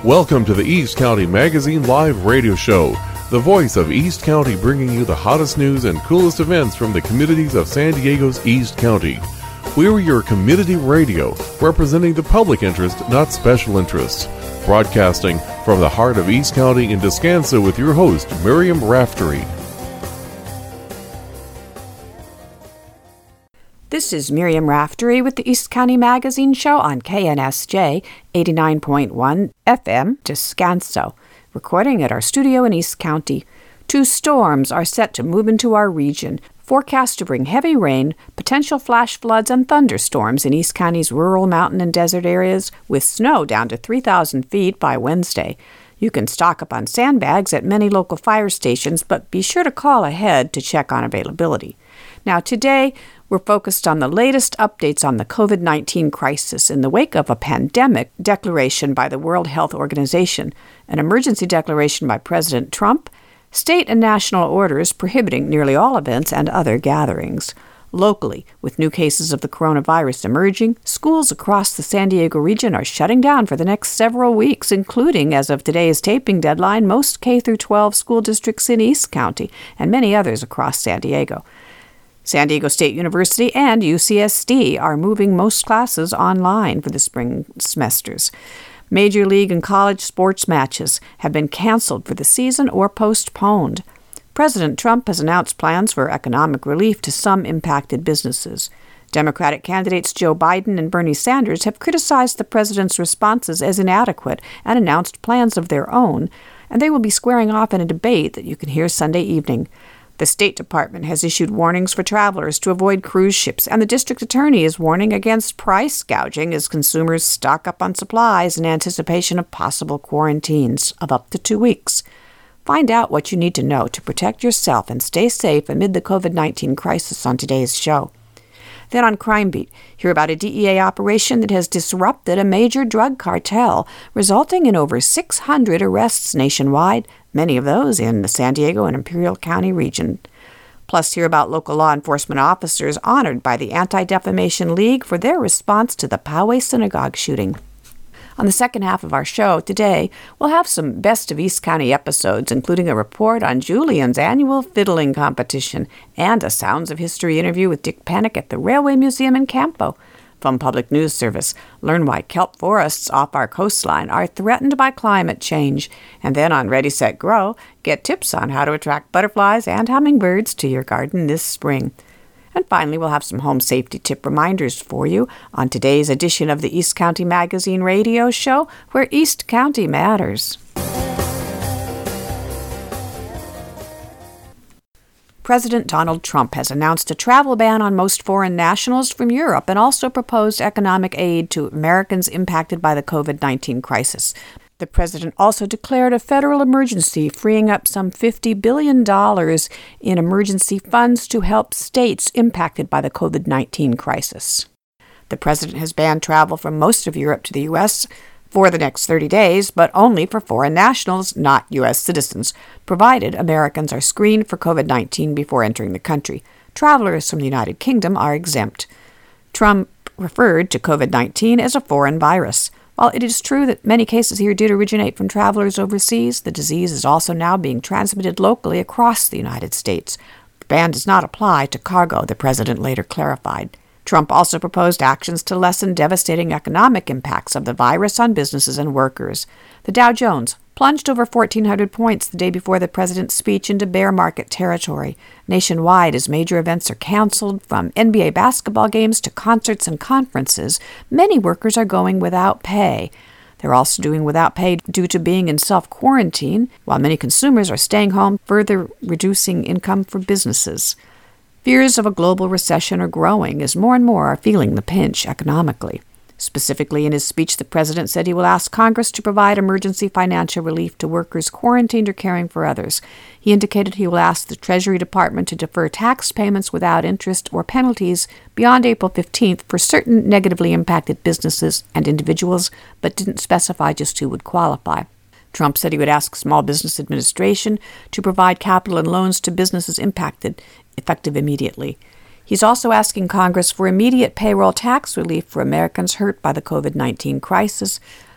Welcome to the East County Magazine Live Radio Show, the voice of East County, bringing you the hottest news and coolest events from the communities of San Diego's East County. We're your community radio, representing the public interest, not special interests. Broadcasting from the heart of East County in Descanso with your host, Miriam Raftery. This is Miriam Raftery with the East County Magazine Show on KNSJ 89.1 FM Descanso, recording at our studio in East County. 2 storms are set to move into our region, forecast to bring heavy rain, potential flash floods, and thunderstorms in East County's rural mountain and desert areas, with snow down to 3,000 feet by Wednesday. You can stock up on sandbags at many local fire stations, but be sure to call ahead to check on availability. Now, today, we're focused on the latest updates on the COVID-19 crisis in the wake of a pandemic declaration by the World Health Organization, an emergency declaration by President Trump, state and national orders prohibiting nearly all events and other gatherings. Locally, with new cases of the coronavirus emerging, schools across the San Diego region are shutting down for the next several weeks, including, as of today's taping deadline, most K-12 school districts in East County and many others across San Diego. San Diego State University and UCSD are moving most classes online for the spring semesters. Major league and college sports matches have been canceled for the season or postponed. President Trump has announced plans for economic relief to some impacted businesses. Democratic candidates Joe Biden and Bernie Sanders have criticized the president's responses as inadequate and announced plans of their own, and they will be squaring off in a debate that you can hear Sunday evening. The State Department has issued warnings for travelers to avoid cruise ships, and the district attorney is warning against price gouging as consumers stock up on supplies in anticipation of possible quarantines of up to 2 weeks. Find out what you need to know to protect yourself and stay safe amid the COVID-19 crisis on today's show. Then on Crime Beat, hear about a DEA operation that has disrupted a major drug cartel, resulting in over 600 arrests nationwide, many of those in the San Diego and Imperial County region. Plus, hear about local law enforcement officers honored by the Anti-Defamation League for their response to the Poway Synagogue shooting. On the second half of our show today, we'll have some Best of East County episodes, including a report on Julian's annual fiddling competition and a Sounds of History interview with Dick Panic at the Railway Museum in Campo. From Public News Service, learn why kelp forests off our coastline are threatened by climate change. And then on Ready, Set, Grow, get tips on how to attract butterflies and hummingbirds to your garden this spring. And finally, we'll have some home safety tip reminders for you on today's edition of the East County Magazine Radio Show, where East County matters. President Donald Trump has announced a travel ban on most foreign nationals from Europe and also proposed economic aid to Americans impacted by the COVID-19 crisis. The president also declared a federal emergency, freeing up some $50 billion in emergency funds to help states impacted by the COVID-19 crisis. The president has banned travel from most of Europe to the U.S. for the next 30 days, but only for foreign nationals, not U.S. citizens, provided Americans are screened for COVID-19 before entering the country. Travelers from the United Kingdom are exempt. Trump referred to COVID-19 as a foreign virus. While it is true that many cases here did originate from travelers overseas, the disease is also now being transmitted locally across the United States. The ban does not apply to cargo, the president later clarified. Trump also proposed actions to lessen devastating economic impacts of the virus on businesses and workers. The Dow Jones plunged over 1,400 points the day before the president's speech into bear market territory. Nationwide, as major events are canceled, from NBA basketball games to concerts and conferences, many workers are going without pay. They're also doing without pay due to being in self-quarantine, while many consumers are staying home, further reducing income for businesses. Fears of a global recession are growing as more and more are feeling the pinch economically. Specifically, in his speech, the president said he will ask Congress to provide emergency financial relief to workers quarantined or caring for others. He indicated he will ask the Treasury Department to defer tax payments without interest or penalties beyond April 15th for certain negatively impacted businesses and individuals, but didn't specify just who would qualify. Trump said he would ask Small Business Administration to provide capital and loans to businesses impacted, effective immediately. He's also asking Congress for immediate payroll tax relief for Americans hurt by the COVID-19 crisis.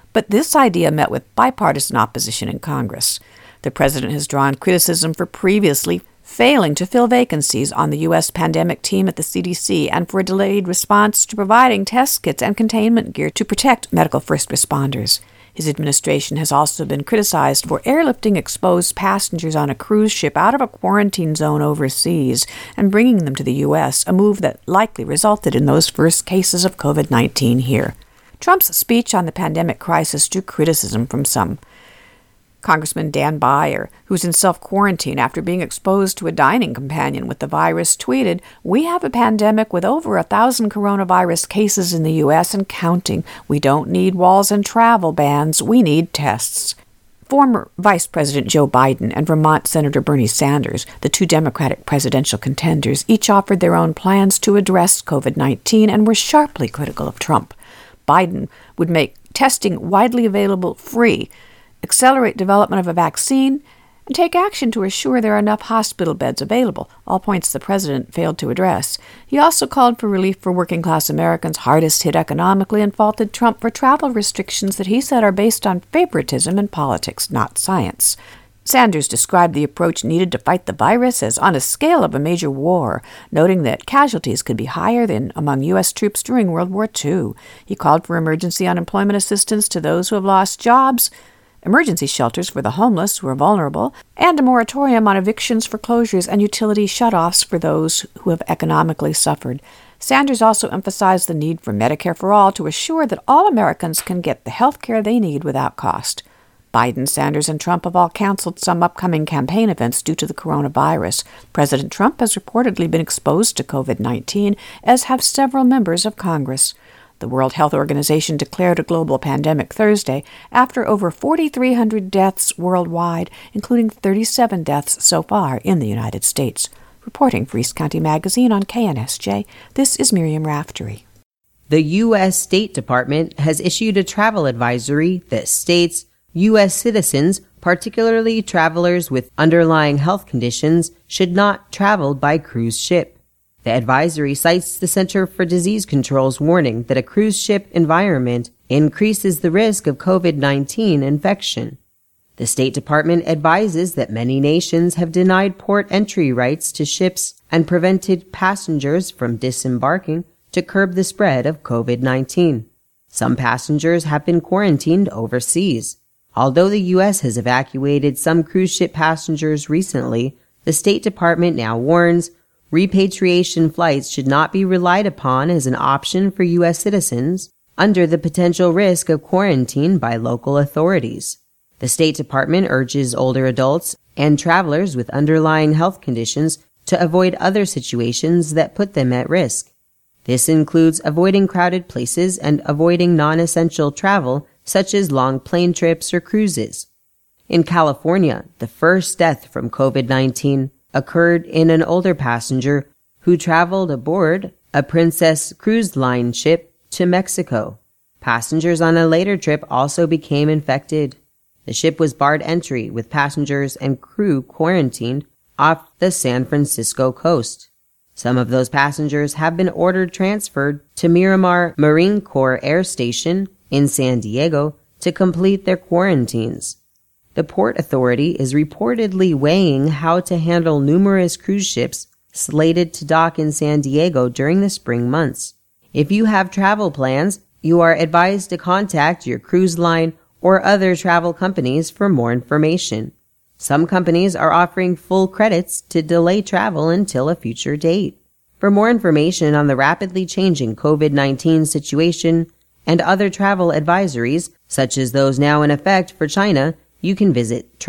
But this idea met with bipartisan opposition in Congress. The president has drawn criticism for previously failing to fill vacancies on the U.S. pandemic team at the CDC and for a delayed response to providing test kits and containment gear to protect medical first responders. His administration has also been criticized for airlifting exposed passengers on a cruise ship out of a quarantine zone overseas and bringing them to the U.S., a move that likely resulted in those first cases of COVID-19 here. Trump's speech on the pandemic crisis drew criticism from some. Congressman Dan Beyer, who's in self-quarantine after being exposed to a dining companion with the virus, tweeted, "We have a pandemic with over 1,000 coronavirus cases in the U.S. and counting. We don't need walls and travel bans. We need tests." Former Vice President Joe Biden and Vermont Senator Bernie Sanders, the two Democratic presidential contenders, each offered their own plans to address COVID-19 and were sharply critical of Trump. Biden would make testing widely available free, accelerate development of a vaccine, and take action to assure there are enough hospital beds available, all points the president failed to address. He also called for relief for working-class Americans hardest hit economically and faulted Trump for travel restrictions that he said are based on favoritism and politics, not science. Sanders described the approach needed to fight the virus as on a scale of a major war, noting that casualties could be higher than among U.S. troops during World War II. He called for emergency unemployment assistance to those who have lost jobs, emergency shelters for the homeless who are vulnerable, and a moratorium on evictions, foreclosures, and utility shutoffs for those who have economically suffered. Sanders also emphasized the need for Medicare for All to assure that all Americans can get the health care they need without cost. Biden, Sanders, and Trump have all canceled some upcoming campaign events due to the coronavirus. President Trump has reportedly been exposed to COVID-19, as have several members of Congress. The World Health Organization declared a global pandemic Thursday after over 4,300 deaths worldwide, including 37 deaths so far in the United States. Reporting for East County Magazine on KNSJ, this is Miriam Raftery. The U.S. State Department has issued a travel advisory that states U.S. citizens, particularly travelers with underlying health conditions, should not travel by cruise ship. The advisory cites the Center for Disease Control's warning that a cruise ship environment increases the risk of COVID-19 infection. The State Department advises that many nations have denied port entry rights to ships and prevented passengers from disembarking to curb the spread of COVID-19. Some passengers have been quarantined overseas. Although the U.S. has evacuated some cruise ship passengers recently, the State Department now warns repatriation flights should not be relied upon as an option for U.S. citizens under the potential risk of quarantine by local authorities. The State Department urges older adults and travelers with underlying health conditions to avoid other situations that put them at risk. This includes avoiding crowded places and avoiding non-essential travel, such as long plane trips or cruises. In California, the first death from COVID-19 occurred in an older passenger who traveled aboard a Princess Cruise Line ship to Mexico. Passengers on a later trip also became infected. The ship was barred entry with passengers and crew quarantined off the San Francisco coast. Some of those passengers have been ordered transferred to Miramar Marine Corps Air Station in San Diego to complete their quarantines. The Port Authority is reportedly weighing how to handle numerous cruise ships slated to dock in San Diego during the spring months. If you have travel plans, you are advised to contact your cruise line or other travel companies for more information. Some companies are offering full credits to delay travel until a future date. For more information on the rapidly changing COVID-19 situation and other travel advisories, such as those now in effect for China, you can visit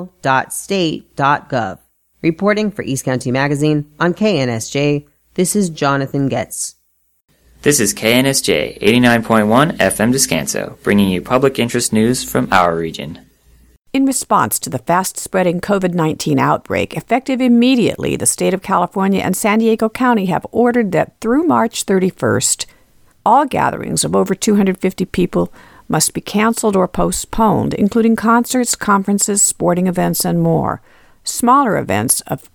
travel.state.gov. Reporting for East County Magazine on KNSJ, this is Jonathan Getz. This is KNSJ 89.1 FM Descanso, bringing you public interest news from our region. In response to the fast-spreading COVID-19 outbreak, effective immediately, the state of California and San Diego County have ordered that through March 31st, all gatherings of over 250 people must be canceled or postponed, including concerts, conferences, sporting events, and more. Smaller events of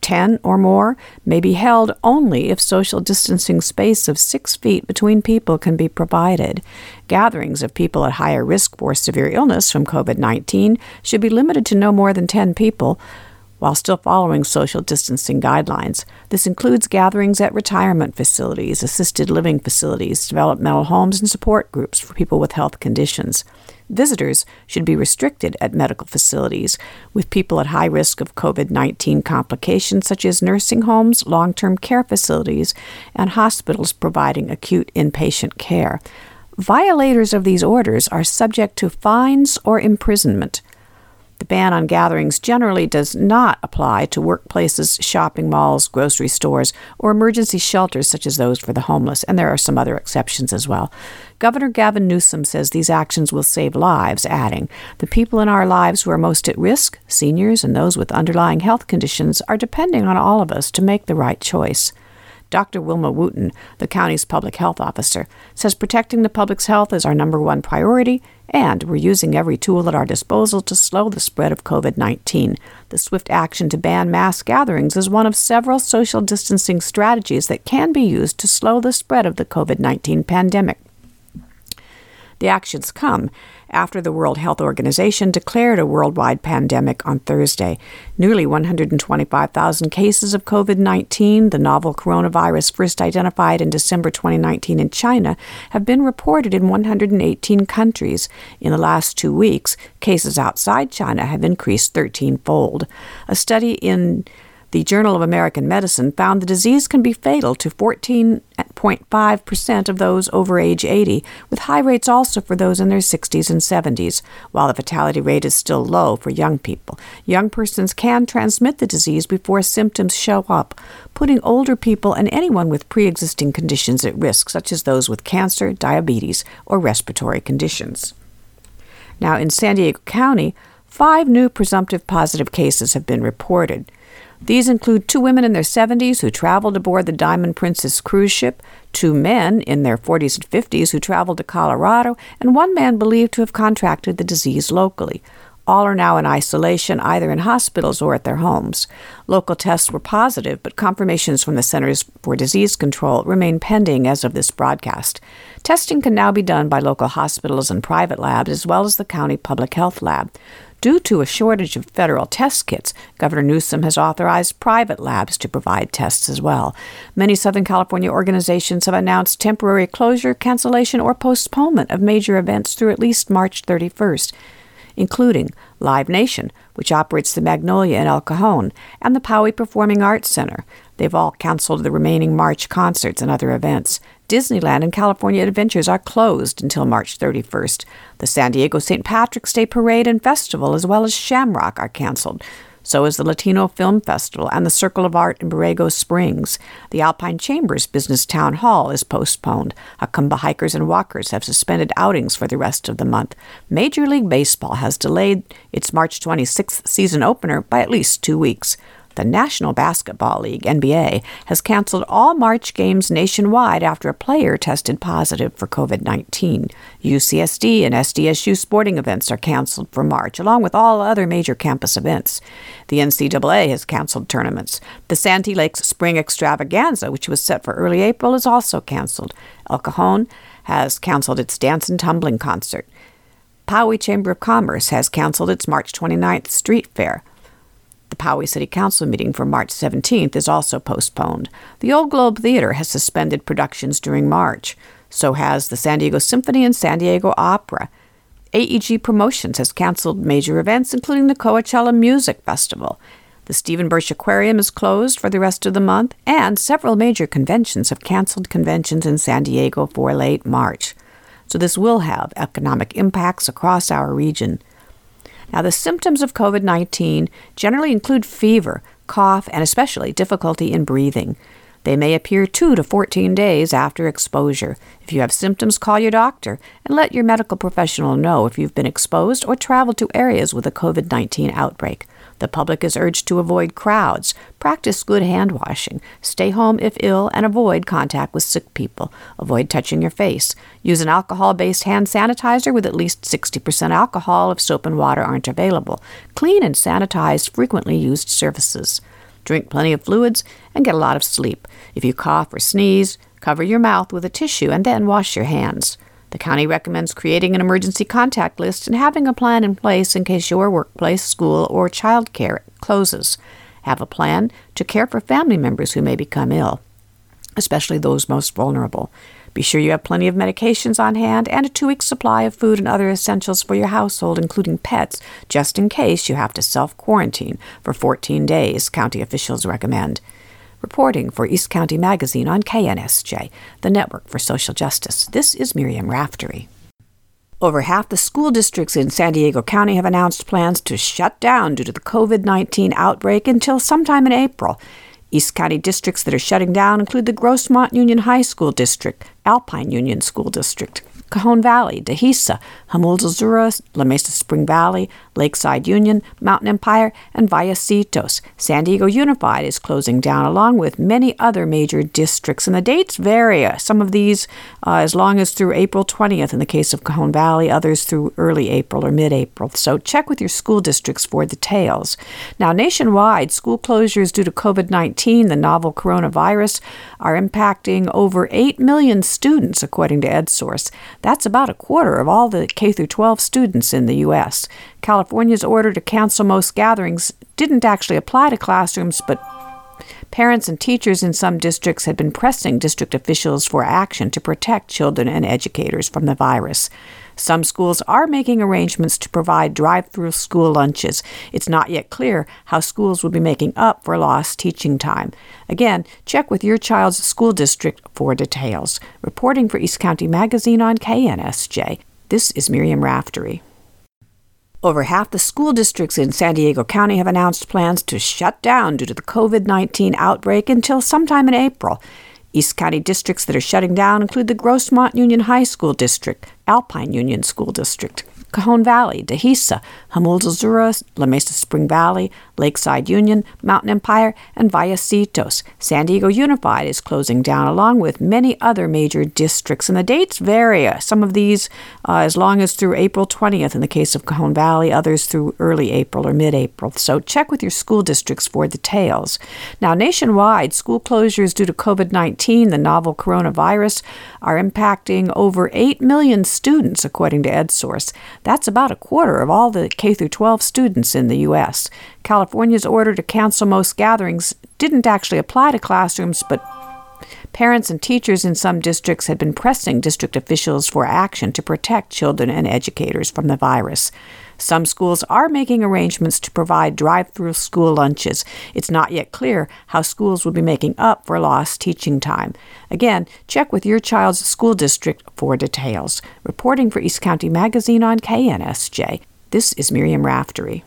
10 or more may be held only if social distancing space of 6 feet between people can be provided. Gatherings of people at higher risk for severe illness from COVID-19 should be limited to no more than 10 people, while still following social distancing guidelines. This includes gatherings at retirement facilities, assisted living facilities, developmental homes, and support groups for people with health conditions. Visitors should be restricted at medical facilities with people at high risk of COVID-19 complications, such as nursing homes, long-term care facilities, and hospitals providing acute inpatient care. Violators of these orders are subject to fines or imprisonment. The ban on gatherings generally does not apply to workplaces, shopping malls, grocery stores, or emergency shelters such as those for the homeless, and there are some other exceptions as well. Governor Gavin Newsom says these actions will save lives, adding, "The people in our lives who are most at risk, seniors and those with underlying health conditions, are depending on all of us to make the right choice." Dr. Wilma Wooten, the county's public health officer, says protecting the public's health is our number one priority, and we're using every tool at our disposal to slow the spread of COVID-19. The swift action to ban mass gatherings is one of several social distancing strategies that can be used to slow the spread of the COVID-19 pandemic. The actions come after the World Health Organization declared a worldwide pandemic on Thursday. Nearly 125,000 cases of COVID-19, the novel coronavirus first identified in December 2019 in China, have been reported in 118 countries. In the last 2 weeks, cases outside China have increased 13-fold. A study in the Journal of American Medicine found the disease can be fatal to 14.5% of those over age 80, with high rates also for those in their 60s and 70s. While the fatality rate is still low for young people, young persons can transmit the disease before symptoms show up, putting older people and anyone with pre-existing conditions at risk, such as those with cancer, diabetes, or respiratory conditions. Now, in San Diego County, 5 new presumptive positive cases have been reported. These include 2 women in their 70s who traveled aboard the Diamond Princess cruise ship, 2 men in their 40s and 50s who traveled to Colorado, and 1 man believed to have contracted the disease locally. All are now in isolation, either in hospitals or at their homes. Local tests were positive, but confirmations from the Centers for Disease Control remain pending as of this broadcast. Testing can now be done by local hospitals and private labs, as well as the county public health lab. Due to a shortage of federal test kits, Governor Newsom has authorized private labs to provide tests as well. Many Southern California organizations have announced temporary closure, cancellation, or postponement of major events through at least March 31st, including Live Nation, which operates the Magnolia in El Cajon, and the Poway Performing Arts Center. They've all canceled the remaining March concerts and other events. Disneyland and California Adventures are closed until March 31st. The San Diego St. Patrick's Day Parade and Festival, as well as Shamrock, are canceled. So is the Latino Film Festival and the Circle of Art in Borrego Springs. The Alpine Chambers Business Town Hall is postponed. Acumba hikers and walkers have suspended outings for the rest of the month. Major League Baseball has delayed its March 26th season opener by at least 2 weeks. The National Basketball League, NBA, has canceled all March games nationwide after a player tested positive for COVID-19. UCSD and SDSU sporting events are canceled for March, along with all other major campus events. The NCAA has canceled tournaments. The Santee Lakes Spring Extravaganza, which was set for early April, is also canceled. El Cajon has canceled its dance and tumbling concert. Poway Chamber of Commerce has canceled its March 29th street fair. The Poway City Council meeting for March 17th is also postponed. The Old Globe Theater has suspended productions during March. So has the San Diego Symphony and San Diego Opera. AEG Promotions has canceled major events, including the Coachella Music Festival. The Stephen Birch Aquarium is closed for the rest of the month, and several major conventions have canceled conventions in San Diego for late March. So this will have economic impacts across our region. Now, the symptoms of COVID-19 generally include fever, cough, and especially difficulty in breathing. They may appear 2 to 14 days after exposure. If you have symptoms, call your doctor and let your medical professional know if you've been exposed or traveled to areas with a COVID-19 outbreak. The public is urged to avoid crowds, practice good hand washing, stay home if ill, and avoid contact with sick people. Avoid touching your face. Use an alcohol-based hand sanitizer with at least 60% alcohol if soap and water aren't available. Clean and sanitize frequently used surfaces. Drink plenty of fluids and get a lot of sleep. If you cough or sneeze, cover your mouth with a tissue and then wash your hands. The county recommends creating an emergency contact list and having a plan in place in case your workplace, school, or child care closes. Have a plan to care for family members who may become ill, especially those most vulnerable. Be sure you have plenty of medications on hand and a 2-week supply of food and other essentials for your household, including pets, just in case you have to self-quarantine for 14 days, county officials recommend. Reporting for East County Magazine on KNSJ, the Network for Social Justice, this is Miriam Raftery. Over half the school districts in San Diego County have announced plans to shut down due to the COVID-19 outbreak until sometime in April. East County districts that are shutting down include the Grossmont Union High School District, Alpine Union School District, Cajon Valley, Dehesa, Jamul del-Sur, La Mesa Spring Valley, Lakeside Union, Mountain Empire, and Vallecitos. San Diego Unified is closing down, along with many other major districts, and the dates vary. Some of these as long as through April 20th in the case of Cajon Valley, others through early April or mid-April. So check with your school districts for details. Now, nationwide, school closures due to COVID-19, the novel coronavirus, are impacting over 8 million students, according to EdSource. That's about a quarter of all the K-12 students in the U.S. California's order to cancel most gatherings didn't actually apply to classrooms, but parents and teachers in some districts had been pressing district officials for action to protect children and educators from the virus. Some schools are making arrangements to provide drive-through school lunches. It's not yet clear how schools will be making up for lost teaching time. Again, check with your child's school district for details. Reporting for East County Magazine on KNSJ, this is Miriam Raftery. Over half the school districts in San Diego County have announced plans to shut down due to the COVID-19 outbreak until sometime in April. East County districts that are shutting down include the Grossmont Union High School District, Alpine Union School District, Cajon Valley, Dehesa, Jamul del-Sur, La Mesa Spring Valley, Lakeside Union, Mountain Empire, and Vallecitos. San Diego Unified is closing down, along with many other major districts, and the dates vary. Some of these as long as through April 20th in the case of Cajon Valley, others through early April or mid-April. So check with your school districts for details. Now, nationwide, school closures due to COVID-19, the novel coronavirus, are impacting over 8 million students, according to EdSource. That's about a quarter of all the K-12 students in the U.S. California's order to cancel most gatherings didn't actually apply to classrooms, but parents and teachers in some districts had been pressing district officials for action to protect children and educators from the virus. Some schools are making arrangements to provide drive-through school lunches. It's not yet clear how schools will be making up for lost teaching time. Again, check with your child's school district for details. Reporting for East County Magazine on KNSJ, this is Miriam Raftery.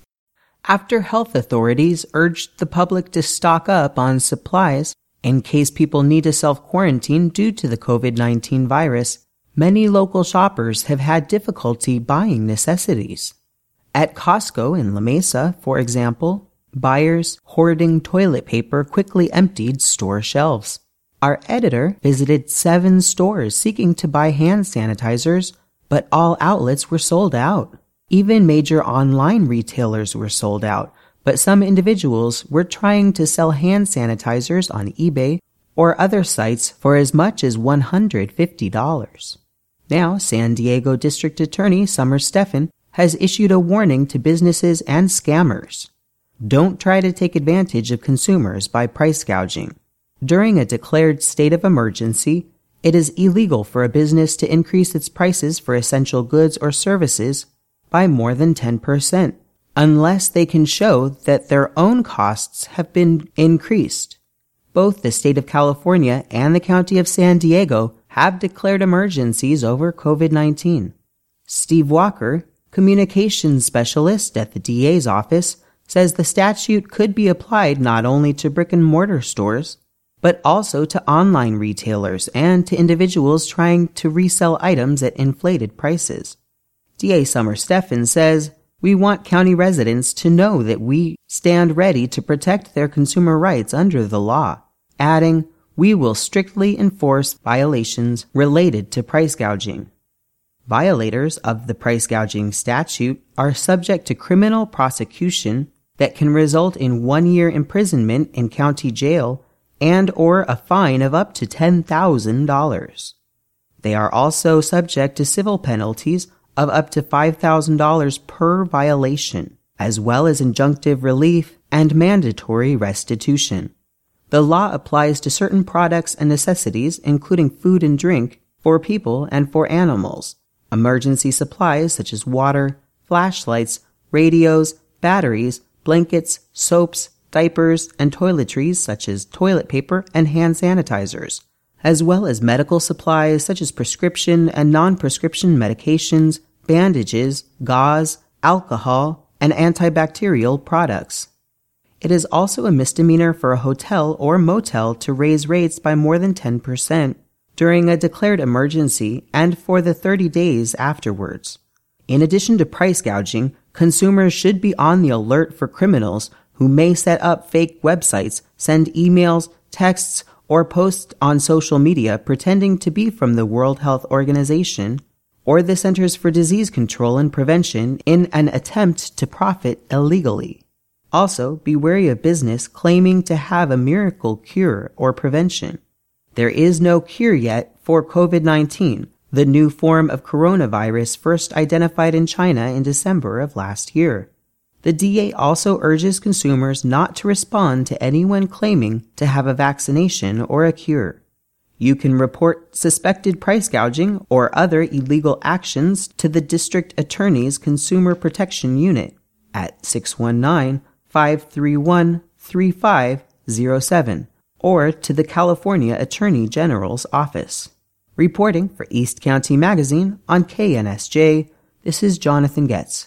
After health authorities urged the public to stock up on supplies in case people need to self-quarantine due to the COVID-19 virus, many local shoppers have had difficulty buying necessities. At Costco in La Mesa, for example, buyers hoarding toilet paper quickly emptied store shelves. Our editor visited 7 stores seeking to buy hand sanitizers, but all outlets were sold out. Even major online retailers were sold out, but some individuals were trying to sell hand sanitizers on eBay or other sites for as much as $150. Now, San Diego District Attorney Summer Stephan has issued a warning to businesses and scammers. Don't try to take advantage of consumers by price gouging. During a declared state of emergency, it is illegal for a business to increase its prices for essential goods or services by more than 10%, unless they can show that their own costs have been increased. Both the state of California and the county of San Diego have declared emergencies over COVID-19. Steve Walker, communications specialist at the DA's office, says the statute could be applied not only to brick-and-mortar stores, but also to online retailers and to individuals trying to resell items at inflated prices. DA Summer Stephan says, "We want county residents to know that we stand ready to protect their consumer rights under the law," adding, "We will strictly enforce violations related to price gouging." Violators of the price gouging statute are subject to criminal prosecution that can result in 1 year imprisonment in county jail and or a fine of up to $10,000. They are also subject to civil penalties of up to $5,000 per violation, as well as injunctive relief and mandatory restitution. The law applies to certain products and necessities, including food and drink, for people and for animals, emergency supplies such as water, flashlights, radios, batteries, blankets, soaps, diapers, and toiletries such as toilet paper and hand sanitizers, as well as medical supplies such as prescription and non-prescription medications, bandages, gauze, alcohol, and antibacterial products. It is also a misdemeanor for a hotel or motel to raise rates by more than 10% during a declared emergency and for the 30 days afterwards. In addition to price gouging, consumers should be on the alert for criminals who may set up fake websites, send emails, texts, or post on social media pretending to be from the World Health Organization or the Centers for Disease Control and Prevention in an attempt to profit illegally. Also, be wary of business claiming to have a miracle cure or prevention. There is no cure yet for COVID-19, the new form of coronavirus first identified in China in December of last year. The DA also urges consumers not to respond to anyone claiming to have a vaccination or a cure. You can report suspected price gouging or other illegal actions to the District Attorney's Consumer Protection Unit at 619-531-3507 or to the California Attorney General's office. Reporting for East County Magazine on KNSJ, this is Jonathan Getz.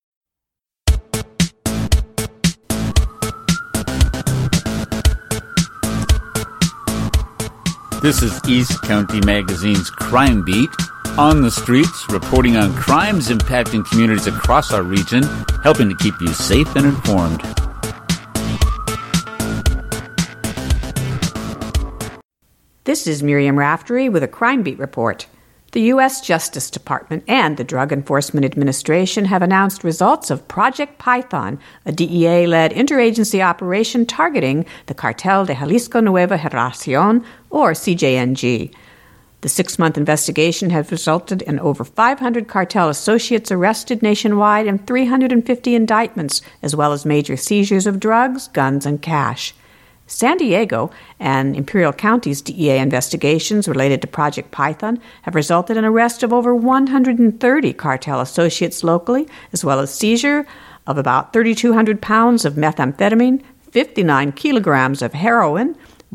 This is East County Magazine's Crime Beat, on the streets, reporting on crimes impacting communities across our region, helping to keep you safe and informed. This is Miriam Raftery with a Crime Beat report. The U.S. Justice Department and the Drug Enforcement Administration have announced results of Project Python, a DEA-led interagency operation targeting the Cartel de Jalisco Nueva Generación, or CJNG. The 6-month investigation has resulted in over 500 cartel associates arrested nationwide and 350 indictments, as well as major seizures of drugs, guns, and cash. San Diego and Imperial County's DEA investigations related to Project Python have resulted in arrest of over 130 cartel associates locally, as well as seizure of about 3,200 pounds of methamphetamine, 59 kilograms of heroin,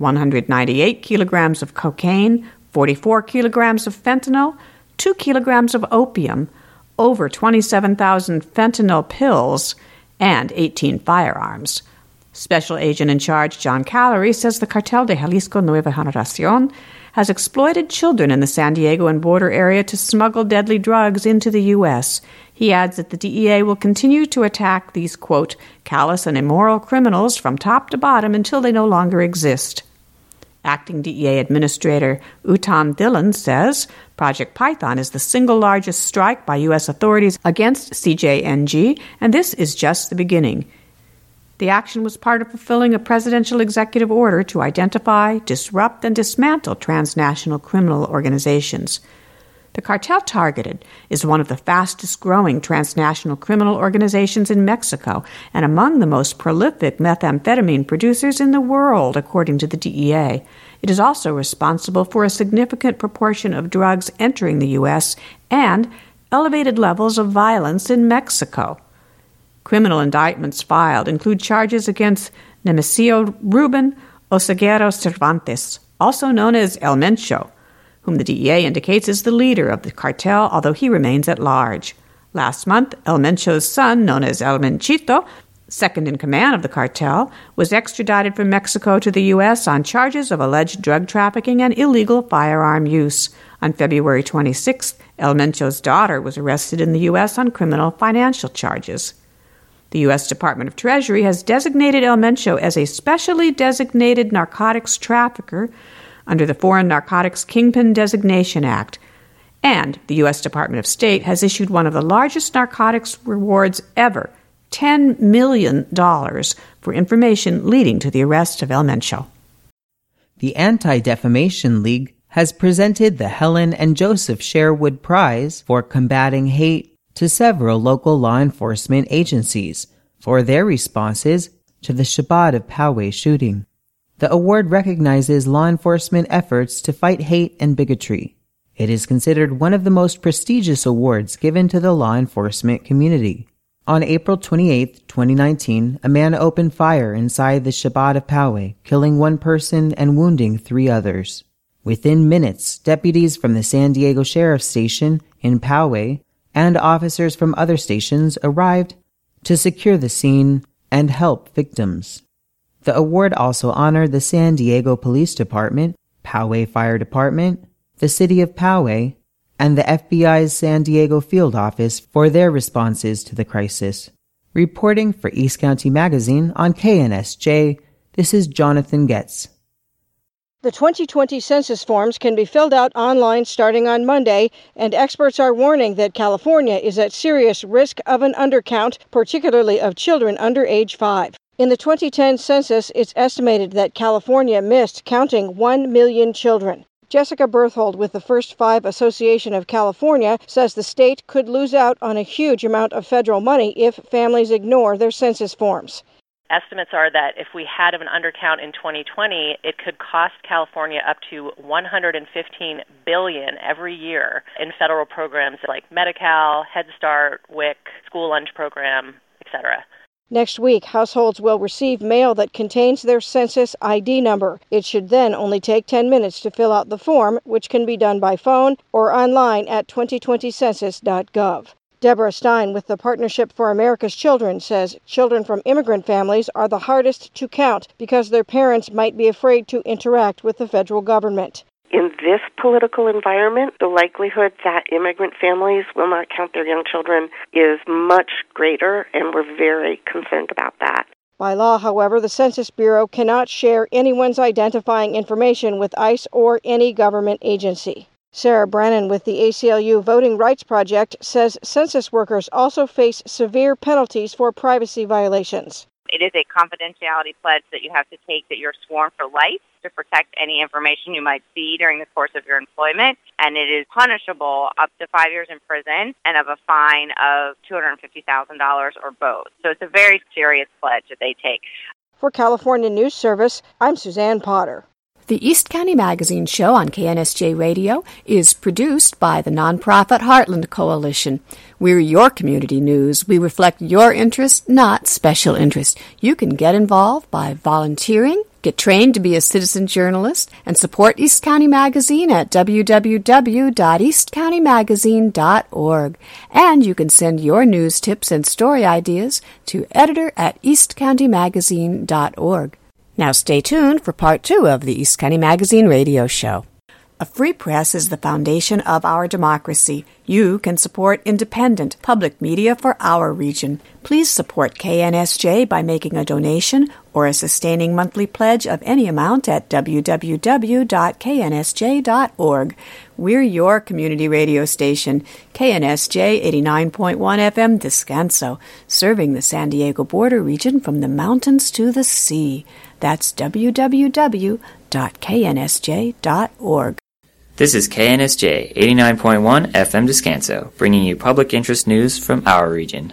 198 kilograms of cocaine, 44 kilograms of fentanyl, 2 kilograms of opium, over 27,000 fentanyl pills, and 18 firearms. Special Agent in Charge John Callery says the Cartel de Jalisco Nueva Generación has exploited children in the San Diego and border area to smuggle deadly drugs into the U.S. He adds that the DEA will continue to attack these, quote, callous and immoral criminals from top to bottom until they no longer exist. Acting DEA Administrator Uttam Dhillon says Project Python is the single largest strike by U.S. authorities against CJNG, and this is just the beginning. The action was part of fulfilling a presidential executive order to identify, disrupt, and dismantle transnational criminal organizations. The cartel targeted is one of the fastest-growing transnational criminal organizations in Mexico and among the most prolific methamphetamine producers in the world, according to the DEA. It is also responsible for a significant proportion of drugs entering the U.S. and elevated levels of violence in Mexico. Criminal indictments filed include charges against Nemesio Ruben Oseguero Cervantes, also known as El Mencho, whom the DEA indicates is the leader of the cartel, although he remains at large. Last month, El Mencho's son, known as El Menchito, second in command of the cartel, was extradited from Mexico to the U.S. on charges of alleged drug trafficking and illegal firearm use. On February 26th, El Mencho's daughter was arrested in the U.S. on criminal financial charges. The U.S. Department of Treasury has designated El Mencho as a specially designated narcotics trafficker under the Foreign Narcotics Kingpin Designation Act, and the U.S. Department of State has issued one of the largest narcotics rewards ever, $10 million for information leading to the arrest of El Mencho. The Anti-Defamation League has presented the Helen and Joseph Sherwood Prize for combating hate to several local law enforcement agencies for their responses to the Shabbat of Poway shooting. The award recognizes law enforcement efforts to fight hate and bigotry. It is considered one of the most prestigious awards given to the law enforcement community. On April 28, 2019, a man opened fire inside the Shabbat of Poway, killing one person and wounding 3 others. Within minutes, deputies from the San Diego Sheriff's Station in Poway and officers from other stations arrived to secure the scene and help victims. The award also honored the San Diego Police Department, Poway Fire Department, the City of Poway, and the FBI's San Diego Field Office for their responses to the crisis. Reporting for East County Magazine on KNSJ, this is Jonathan Getz. The 2020 census forms can be filled out online starting on Monday, and experts are warning that California is at serious risk of an undercount, particularly of children under age 5. In the 2010 census, it's estimated that California missed counting 1 million children. Jessica Berthold with the First Five Association of California says the state could lose out on a huge amount of federal money if families ignore their census forms. Estimates are that if we had an undercount in 2020, it could cost California up to $115 billion every year in federal programs like Medi-Cal, Head Start, WIC, school lunch program, etc. Next week, households will receive mail that contains their census ID number. It should then only take 10 minutes to fill out the form, which can be done by phone or online at 2020census.gov. Deborah Stein with the Partnership for America's Children says children from immigrant families are the hardest to count because their parents might be afraid to interact with the federal government. In this political environment, the likelihood that immigrant families will not count their young children is much greater, and we're very concerned about that. By law, however, the Census Bureau cannot share anyone's identifying information with ICE or any government agency. Sarah Brannon with the ACLU Voting Rights Project says census workers also face severe penalties for privacy violations. It is a confidentiality pledge that you have to take that you're sworn for life to protect any information you might see during the course of your employment, and it is punishable up to 5 years in prison and of a fine of $250,000 or both. So it's a very serious pledge that they take. For California News Service, I'm Suzanne Potter. The East County Magazine Show on KNSJ Radio is produced by the nonprofit Heartland Coalition. We're your community news. We reflect your interest, not special interest. You can get involved by volunteering, get trained to be a citizen journalist, and support East County Magazine at www.eastcountymagazine.org. And you can send your news tips and story ideas to editor@eastcountymagazine.org. Now stay tuned for part 2 of the East County Magazine radio show. A free press is the foundation of our democracy. You can support independent public media for our region. Please support KNSJ by making a donation or a sustaining monthly pledge of any amount at www.knsj.org. We're your community radio station, KNSJ 89.1 FM Descanso, serving the San Diego border region from the mountains to the sea. That's www.knsj.org. This is KNSJ 89.1 FM Descanso, bringing you public interest news from our region.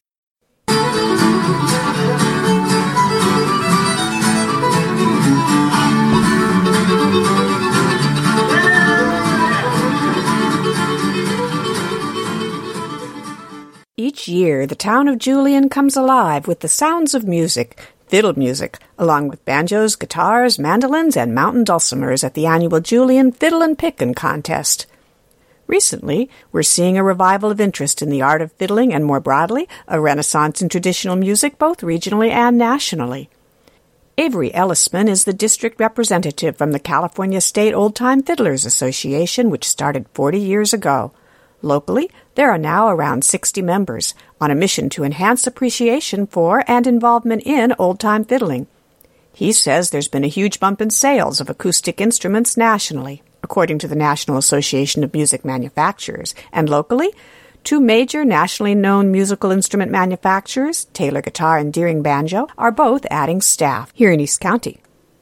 Each year, the town of Julian comes alive with the sounds of music, fiddle music, along with banjos, guitars, mandolins, and mountain dulcimers at the annual Julian Fiddle and Pickin' contest. Recently, we're seeing a revival of interest in the art of fiddling and, more broadly, a renaissance in traditional music both regionally and nationally. Avery Ellisman is the district representative from the California State Old-Time Fiddlers Association, which started 40 years ago. Locally, there are now around 60 members on a mission to enhance appreciation for and involvement in old-time fiddling. He says there's been a huge bump in sales of acoustic instruments nationally, according to the National Association of Music Manufacturers, and locally, Two major nationally known musical instrument manufacturers, Taylor Guitar and Deering Banjo, are both adding staff here in East County.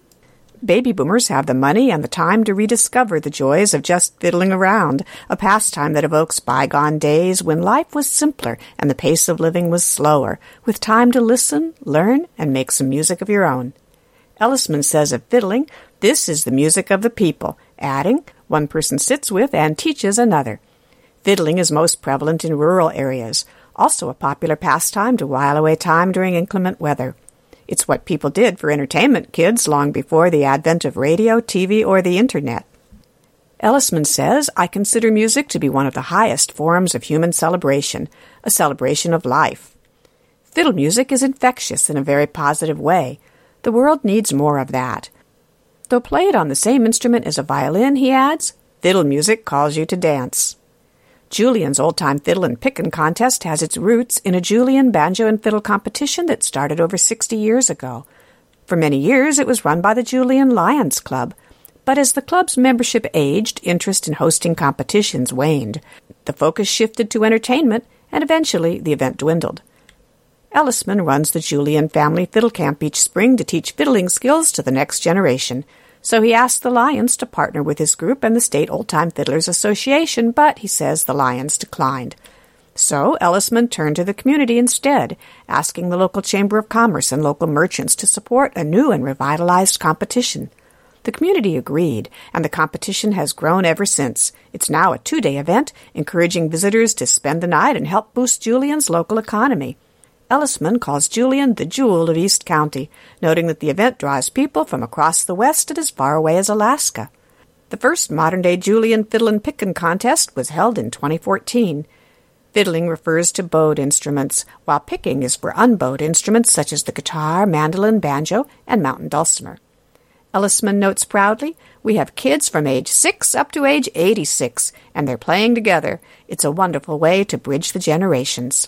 Baby boomers have the money and the time to rediscover the joys of just fiddling around, a pastime that evokes bygone days when life was simpler and the pace of living was slower, with time to listen, learn, and make some music of your own. Ellisman says of fiddling, "This is the music of the people," adding, "One person sits with and teaches another." Fiddling is most prevalent in rural areas, also a popular pastime to while away time during inclement weather. It's what people did for entertainment kids long before the advent of radio, TV, or the Internet. Ellisman says, "I consider music to be one of the highest forms of human celebration, a celebration of life. Fiddle music is infectious in a very positive way. The world needs more of that. Though played on the same instrument as a violin," he adds, "fiddle music calls you to dance." Julian's old-time fiddle and pickin' contest has its roots in a Julian banjo and fiddle competition that started over 60 years ago. For many years, it was run by the Julian Lions Club. But as the club's membership aged, interest in hosting competitions waned. The focus shifted to entertainment, and eventually the event dwindled. Ellisman runs the Julian Family Fiddle Camp each spring to teach fiddling skills to the next generation. So he asked the Lions to partner with his group and the State Old-Time Fiddlers Association, but he says the Lions declined. So Ellisman turned to the community instead, asking the local Chamber of Commerce and local merchants to support a new and revitalized competition. The community agreed, and the competition has grown ever since. It's now a 2-day event, encouraging visitors to spend the night and help boost Julian's local economy. Ellisman calls Julian the jewel of East County, noting that the event draws people from across the West and as far away as Alaska. The first modern-day Julian Fiddle and Pickin' contest was held in 2014. Fiddling refers to bowed instruments, while picking is for unbowed instruments such as the guitar, mandolin, banjo, and mountain dulcimer. Ellisman notes proudly, "We have kids from age 6 up to age 86, and they're playing together. It's a wonderful way to bridge the generations."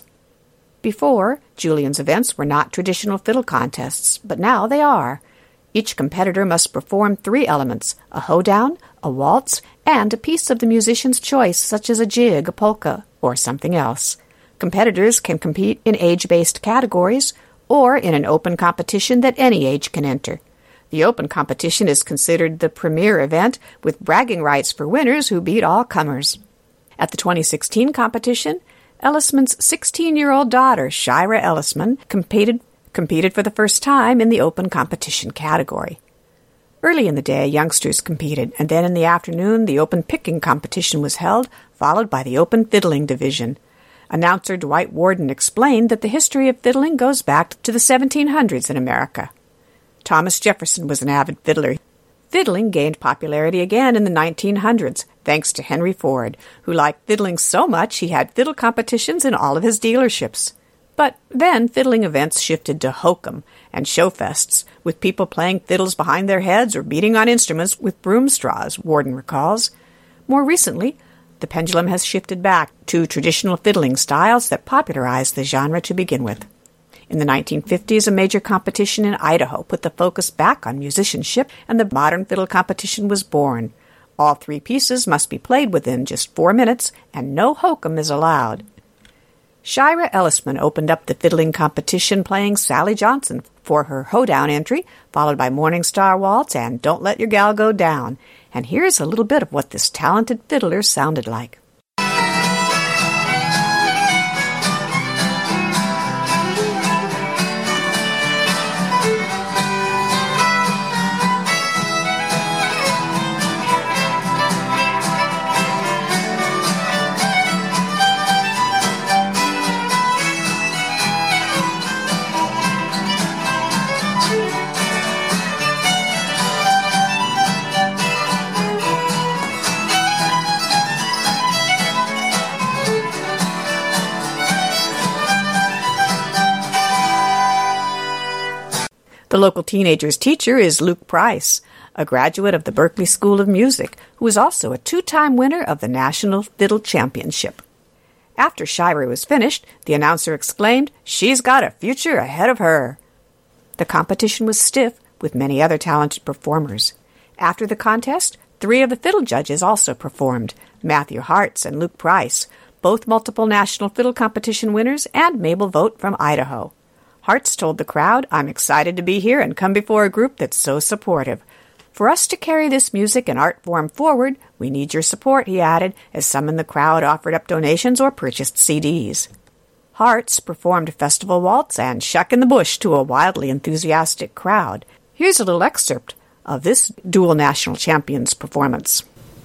Before, Julian's events were not traditional fiddle contests, but now they are. Each competitor must perform 3 elements, a hoedown, a waltz, and a piece of the musician's choice, such as a jig, a polka, or something else. Competitors can compete in age-based categories, or in an open competition that any age can enter. The open competition is considered the premier event, with bragging rights for winners who beat all comers. At the 2016 competition, Ellisman's 16-year-old daughter, Shira Ellisman, competed for the first time in the open competition category. Early in the day, youngsters competed, and then in the afternoon, the open picking competition was held, followed by the open fiddling division. Announcer Dwight Warden explained that the history of fiddling goes back to the 1700s in America. Thomas Jefferson was an avid fiddler. Fiddling gained popularity again in the 1900s, thanks to Henry Ford, who liked fiddling so much he had fiddle competitions in all of his dealerships. But then fiddling events shifted to hokum and show fests, with people playing fiddles behind their heads or beating on instruments with broom straws, Warden recalls. More recently, the pendulum has shifted back to traditional fiddling styles that popularized the genre to begin with. In the 1950s, a major competition in Idaho put the focus back on musicianship, and the modern fiddle competition was born. All 3 pieces must be played within just 4 minutes, and no hokum is allowed. Shira Ellisman opened up the fiddling competition playing Sally Johnson for her hoedown entry, followed by Morning Star Waltz and Don't Let Your Gal Go Down. And here's a little bit of what this talented fiddler sounded like. The local teenager's teacher is Luke Price, a graduate of the Berklee School of Music, who is also a 2-time winner of the National Fiddle Championship. After Shira was finished, the announcer exclaimed, "She's got a future ahead of her." The competition was stiff, with many other talented performers. After the contest, 3 of the fiddle judges also performed, Matthew Hartz and Luke Price, both multiple national fiddle competition winners, and Mabel Vogt from Idaho. Hartz told the crowd, "I'm excited to be here and come before a group that's so supportive. For us to carry this music and art form forward, we need your support," he added, as some in the crowd offered up donations or purchased CDs. Hartz performed Festival Waltz and Shuck in the Bush to a wildly enthusiastic crowd. Here's a little excerpt of this dual national champions performance.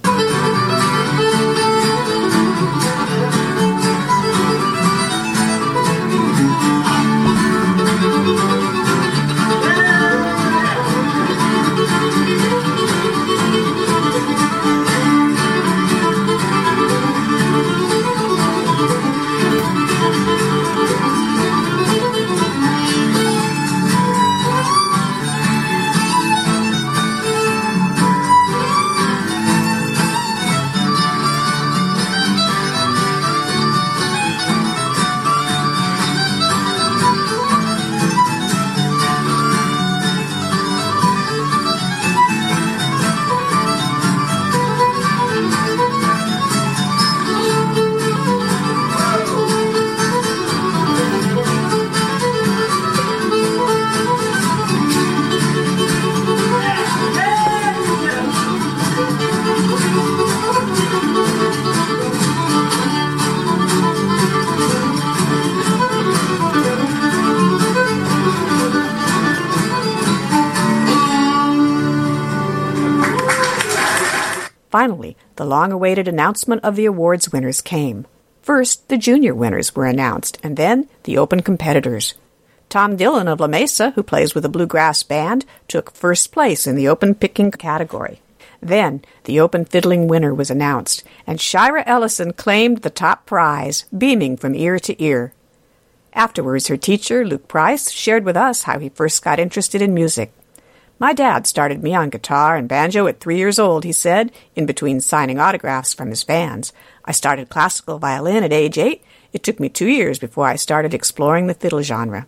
Finally, the long-awaited announcement of the awards winners came. First, the junior winners were announced, and then the open competitors. Tom Dillon of La Mesa, who plays with a bluegrass band, took first place in the open picking category. Then, the open fiddling winner was announced, and Shira Ellison claimed the top prize, beaming from ear to ear. Afterwards, her teacher, Luke Price, shared with us how he first got interested in music. "My dad started me on guitar and banjo at 3 years old," he said, in between signing autographs from his fans. "I started classical violin at age 8. It took me 2 years before I started exploring the fiddle genre."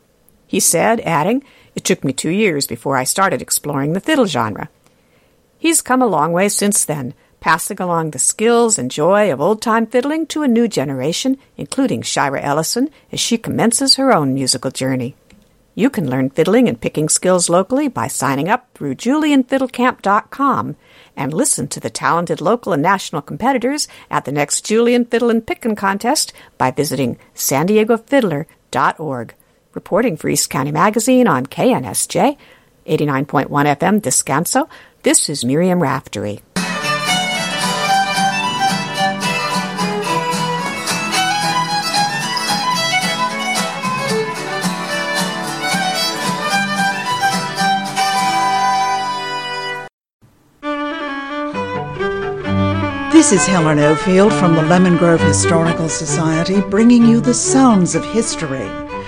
He said, adding, "It took me 2 years before I started exploring the fiddle genre." He's come a long way since then, passing along the skills and joy of old-time fiddling to a new generation, including Shira Ellison, as she commences her own musical journey. You can learn fiddling and picking skills locally by signing up through JulienFiddleCamp.com and listen to the talented local and national competitors at the next Julian Fiddle and Pickin' Contest by visiting SanDiegoFiddler.org. Reporting for East County Magazine on KNSJ, 89.1 FM Descanso, this is Miriam Raftery. This is Helen Ofield from the Lemon Grove Historical Society, bringing you the sounds of history.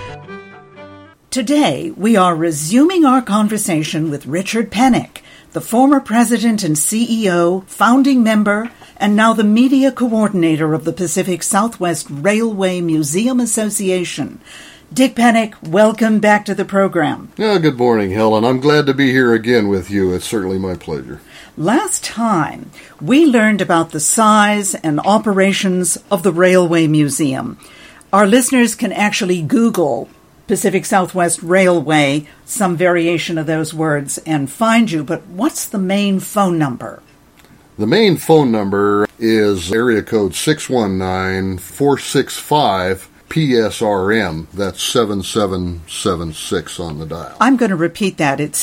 Today, we are resuming our conversation with Richard Pennick, the former president and CEO, founding member, and now the media coordinator of the Pacific Southwest Railway Museum Association. Dick Pennick, welcome back to the program. Yeah, good morning, Helen. I'm glad to be here again with you. It's certainly my pleasure. Last time, we learned about the size and operations of the Railway Museum. Our listeners can actually Google Pacific Southwest Railway, some variation of those words, and find you. But what's the main phone number? The main phone number is area code 619-465-PSRM. That's 7776 on the dial. I'm going to repeat that. It's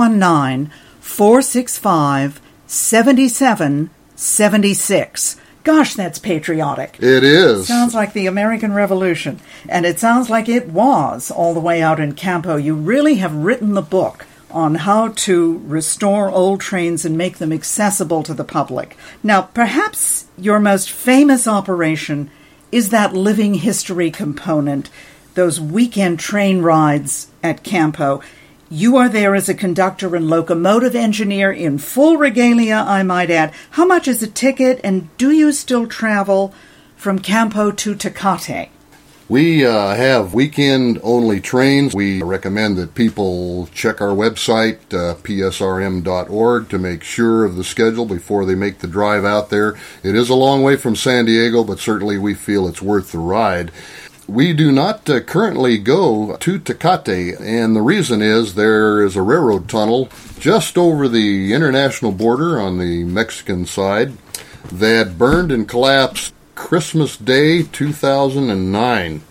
619-465-7776. Gosh, that's patriotic. It is. Sounds like the American Revolution. And it sounds like it was all the way out in Campo. You really have written the book on how to restore old trains and make them accessible to the public. Now, perhaps your most famous operation is that living history component, those weekend train rides at Campo. You are there as a conductor and locomotive engineer in full regalia, I might add. How much is a ticket, and do you still travel from Campo to Tecate? We have weekend-only trains. We recommend that people check our website, psrm.org, to make sure of the schedule before they make the drive out there. It is a long way from San Diego, but certainly we feel it's worth the ride. We do not currently go to Tecate, and the reason is there is a railroad tunnel just over the international border on the Mexican side that burned and collapsed Christmas Day 2009.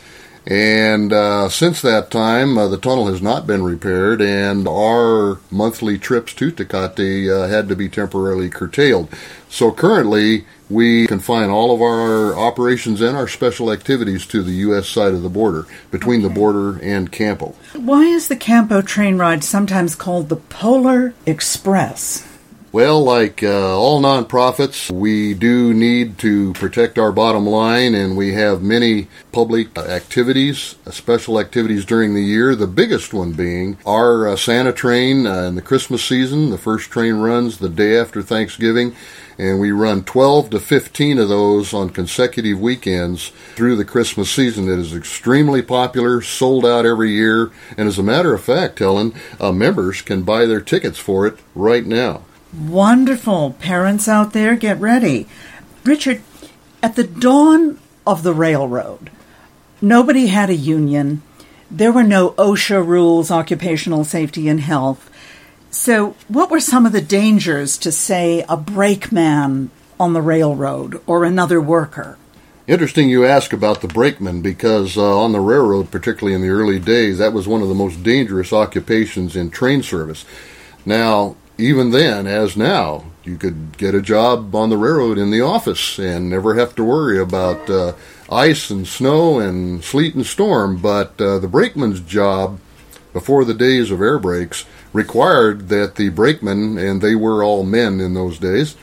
And since that time, the tunnel has not been repaired, and our monthly trips to Tecate had to be temporarily curtailed. So currently, we confine all of our operations and our special activities to the U.S. side of the border, between the border and Campo. Why is the Campo train ride sometimes called the Polar Express? Well, like all nonprofits, we do need to protect our bottom line, and we have many public activities, special activities during the year, the biggest one being our Santa train in the Christmas season. The first train runs the day after Thanksgiving, and we run 12 to 15 of those on consecutive weekends through the Christmas season. It is extremely popular, sold out every year, and as a matter of fact, Helen, members can buy their tickets for it right now. Wonderful. Parents out there, get ready. Richard, at the dawn of the railroad, nobody had a union. There were no OSHA rules, occupational safety and health. So what were some of the dangers to, say, a brakeman on the railroad or another worker? Interesting you ask about the brakeman, because on the railroad, particularly in the early days, that was one of the most dangerous occupations in train service. Now, even then, as now, you could get a job on the railroad in the office and never have to worry about ice and snow and sleet and storm. But the brakeman's job, before the days of air brakes, required that the brakemen, and they were all men in those days,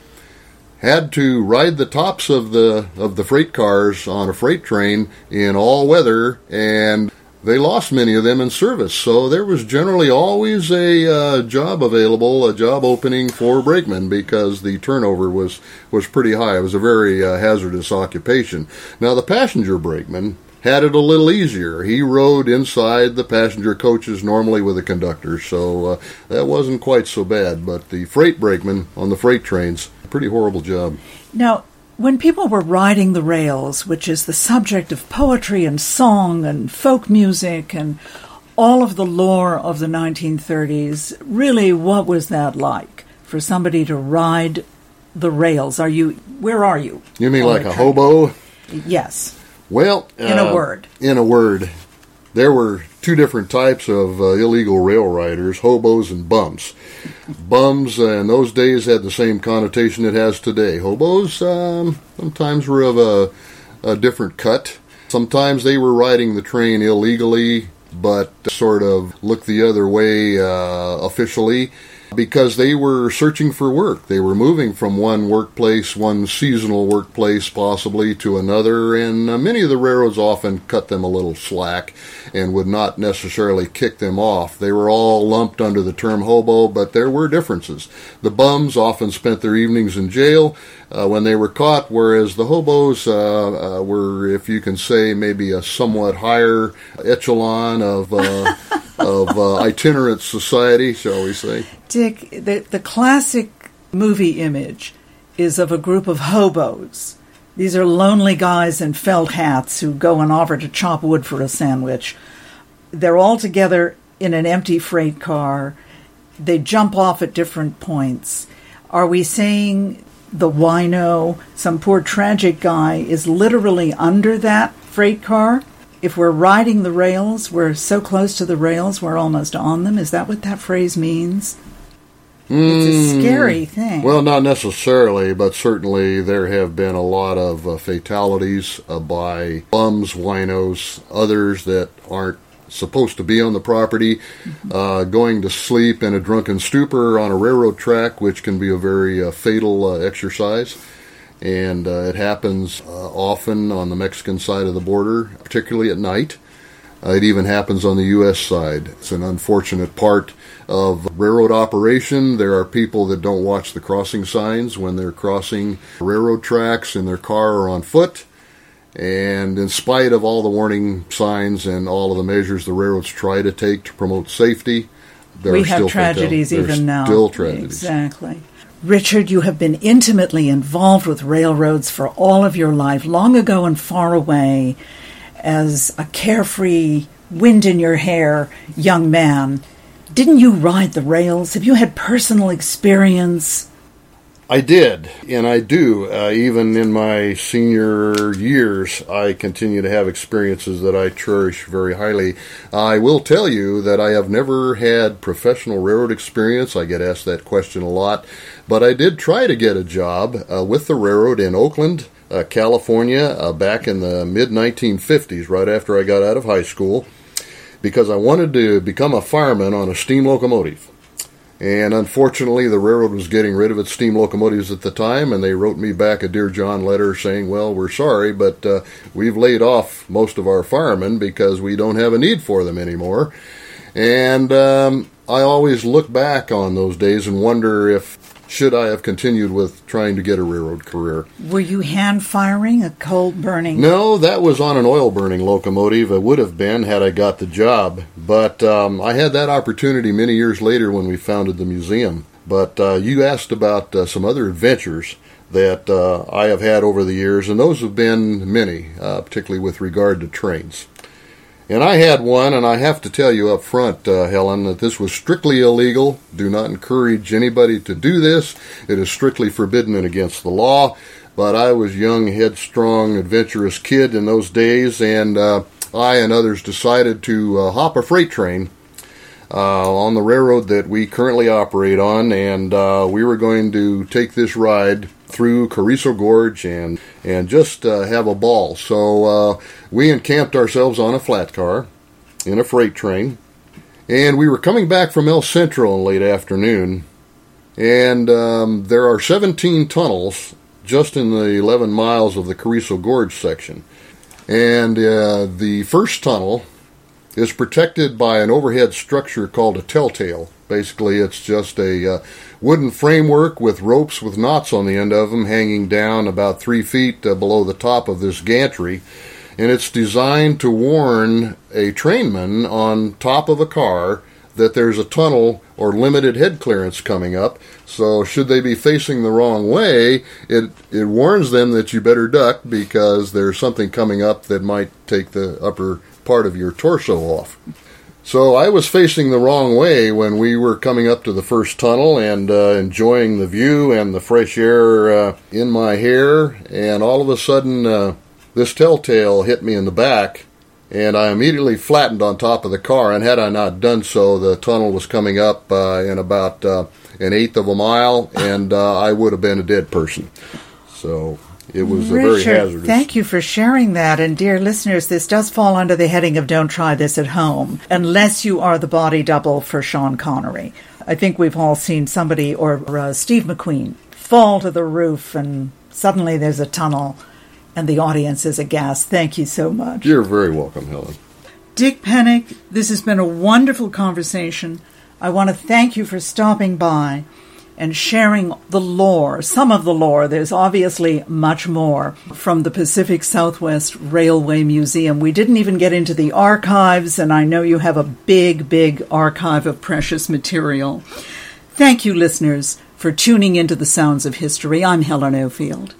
had to ride the tops of the freight cars on a freight train in all weather, and they lost many of them in service. So there was generally always a job available, a job opening for brakemen, because the turnover was pretty high. It was a very hazardous occupation. Now, the passenger brakeman had it a little easier. He rode inside the passenger coaches normally with a conductor, so that wasn't quite so bad. But the freight brakeman on the freight trains, pretty horrible job. Now, when people were riding the rails, which is the subject of poetry and song and folk music and all of the lore of the 1930s, really, what was that like for somebody to ride the rails? Where are you? You mean like a hobo? Yes. Well, in a word. In a word, there were two different types of illegal rail riders, hobos and bums. Bums in those days had the same connotation it has today. Hobos sometimes were of a different cut. Sometimes they were riding the train illegally, but sort of looked the other way officially, because they were searching for work. They were moving from one workplace, one seasonal workplace possibly, to another, and many of the railroads often cut them a little slack and would not necessarily kick them off. They were all lumped under the term hobo, but there were differences. The bums often spent their evenings in jail when they were caught, whereas the hobos were, if you can say, maybe a somewhat higher echelon of itinerant society, shall we say. Dick, the classic movie image is of a group of hobos. These are lonely guys in felt hats who go and offer to chop wood for a sandwich. They're all together in an empty freight car. They jump off at different points. Are we saying the wino, some poor tragic guy, is literally under that freight car? If we're riding the rails, we're so close to the rails, we're almost on them. Is that what that phrase means? It's a scary thing. Well, not necessarily, but certainly there have been a lot of fatalities by bums, winos, others that aren't supposed to be on the property, going to sleep in a drunken stupor on a railroad track, which can be a very fatal exercise. And it happens often on the Mexican side of the border, particularly at night. It even happens on the U.S. side. It's an unfortunate part of railroad operation. There are people that don't watch the crossing signs when they're crossing railroad tracks in their car or on foot. And in spite of all the warning signs and all of the measures the railroads try to take to promote safety, we have tragedies even now. Still tragedies. Exactly. Richard, you have been intimately involved with railroads for all of your life, long ago and far away, as a carefree, wind in your hair young man. Didn't you ride the rails? Have you had personal experience? I did, and I do. Even in my senior years, I continue to have experiences that I cherish very highly. I will tell you that I have never had professional railroad experience. I get asked that question a lot. But I did try to get a job with the railroad in Oakland, California, back in the mid-1950s, right after I got out of high school, because I wanted to become a fireman on a steam locomotive. And unfortunately, the railroad was getting rid of its steam locomotives at the time, and they wrote me back a Dear John letter saying, well, we're sorry, but we've laid off most of our firemen because we don't have a need for them anymore. And I always look back on those days and wonder if should I have continued with trying to get a railroad career. Were you hand-firing a coal-burning? No, that was on an oil-burning locomotive. It would have been had I got the job. But I had that opportunity many years later when we founded the museum. But you asked about some other adventures that I have had over the years, and those have been many, particularly with regard to trains. And I had one, and I have to tell you up front, Helen, that this was strictly illegal. Do not encourage anybody to do this. It is strictly forbidden and against the law. But I was a young, headstrong, adventurous kid in those days, and I and others decided to hop a freight train on the railroad that we currently operate on, and we were going to take this ride through Carrizo Gorge and just have a ball. So we encamped ourselves on a flat car in a freight train, and we were coming back from El Centro in late afternoon, and there are 17 tunnels just in the 11 miles of the Carrizo Gorge section. And the first tunnel is protected by an overhead structure called a telltale. Basically, it's just a wooden framework with ropes with knots on the end of them hanging down about 3 feet below the top of this gantry. And it's designed to warn a trainman on top of a car that there's a tunnel or limited head clearance coming up. So should they be facing the wrong way, it warns them that you better duck because there's something coming up that might take the upper part of your torso off. So I was facing the wrong way when we were coming up to the first tunnel and enjoying the view and the fresh air in my hair, and all of a sudden this telltale hit me in the back, and I immediately flattened on top of the car, and had I not done so, the tunnel was coming up in about an eighth of a mile, and I would have been a dead person. So it was very hazardous. Thank you for sharing that. And dear listeners, this does fall under the heading of don't try this at home, unless you are the body double for Sean Connery. I think we've all seen somebody, or Steve McQueen, fall to the roof and suddenly there's a tunnel and the audience is aghast. Thank you so much. You're very welcome, Helen. Dick Pennick, this has been a wonderful conversation. I want to thank you for stopping by and sharing the lore, some of the lore. There's obviously much more from the Pacific Southwest Railway Museum. We didn't even get into the archives, and I know you have a big, big archive of precious material. Thank you, listeners, for tuning into the Sounds of History. I'm Helen Ofield.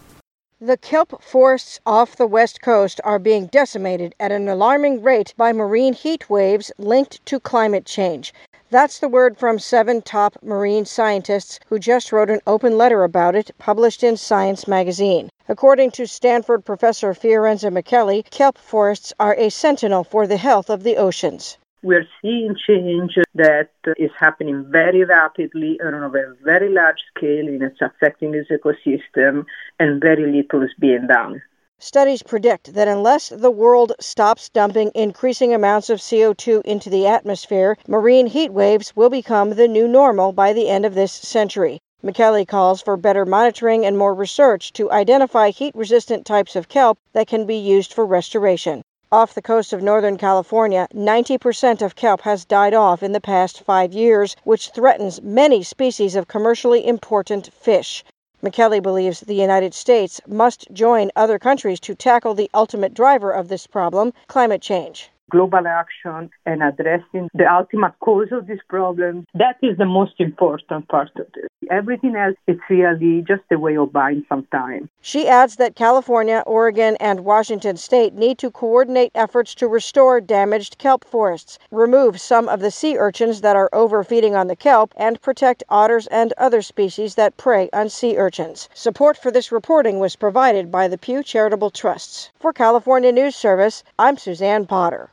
The kelp forests off the west coast are being decimated at an alarming rate by marine heat waves linked to climate change. That's the word from 7 top marine scientists who just wrote an open letter about it, published in Science magazine. According to Stanford professor Fiorenza Micheli, kelp forests are a sentinel for the health of the oceans. We're seeing change that is happening very rapidly and on a very large scale, and it's affecting this ecosystem, and very little is being done. Studies predict that unless the world stops dumping increasing amounts of CO2 into the atmosphere, marine heat waves will become the new normal by the end of this century. Micheli calls for better monitoring and more research to identify heat-resistant types of kelp that can be used for restoration. Off the coast of Northern California, 90% of kelp has died off in the past 5 years, which threatens many species of commercially important fish. McKelly believes the United States must join other countries to tackle the ultimate driver of this problem, climate change. Global action and addressing the ultimate cause of this problem, that is the most important part of this. Everything else is really just a way of buying some time. She adds that California, Oregon, and Washington state need to coordinate efforts to restore damaged kelp forests, remove some of the sea urchins that are overfeeding on the kelp, and protect otters and other species that prey on sea urchins. Support for this reporting was provided by the Pew Charitable Trusts. For California News Service, I'm Suzanne Potter.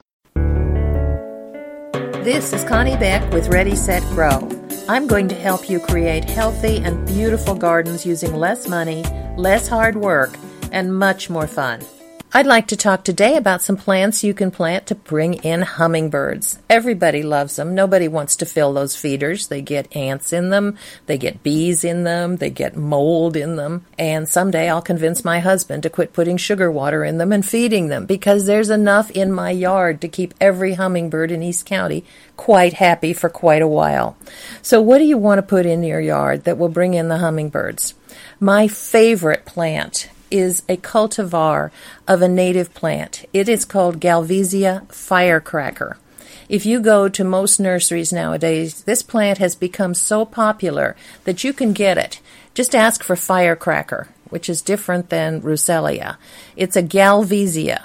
This is Connie Beck with Ready, Set, Grow. I'm going to help you create healthy and beautiful gardens using less money, less hard work, and much more fun. I'd like to talk today about some plants you can plant to bring in hummingbirds. Everybody loves them. Nobody wants to fill those feeders. They get ants in them, they get bees in them, they get mold in them. And someday I'll convince my husband to quit putting sugar water in them and feeding them, because there's enough in my yard to keep every hummingbird in East County quite happy for quite a while. So what do you want to put in your yard that will bring in the hummingbirds? My favorite plant is a cultivar of a native plant. It is called Galvesia firecracker. If you go to most nurseries nowadays, this plant has become so popular that you can get it. Just ask for firecracker, which is different than Russellia. It's a Galvesia,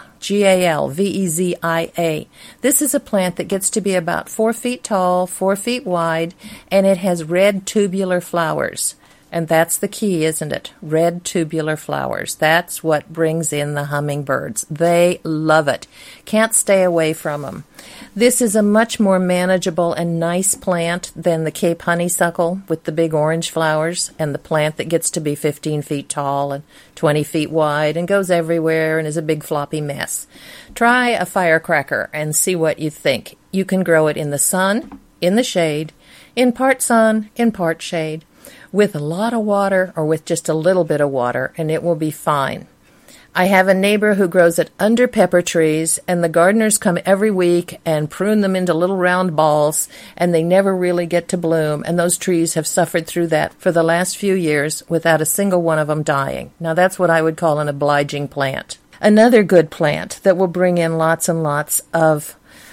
Galvezia. This is a plant that gets to be about 4 feet tall, 4 feet wide, and it has red tubular flowers. And that's the key, isn't it? Red tubular flowers. That's what brings in the hummingbirds. They love it. Can't stay away from them. This is a much more manageable and nice plant than the Cape honeysuckle with the big orange flowers, and the plant that gets to be 15 feet tall and 20 feet wide and goes everywhere and is a big floppy mess. Try a firecracker and see what you think. You can grow it in the sun, in the shade, in part sun, in part shade, with a lot of water or with just a little bit of water, and it will be fine. I have a neighbor who grows it under pepper trees, and the gardeners come every week and prune them into little round balls, and they never really get to bloom, and those trees have suffered through that for the last few years without a single one of them dying. Now that's what I would call an obliging plant. Another good plant that will bring in lots and lots of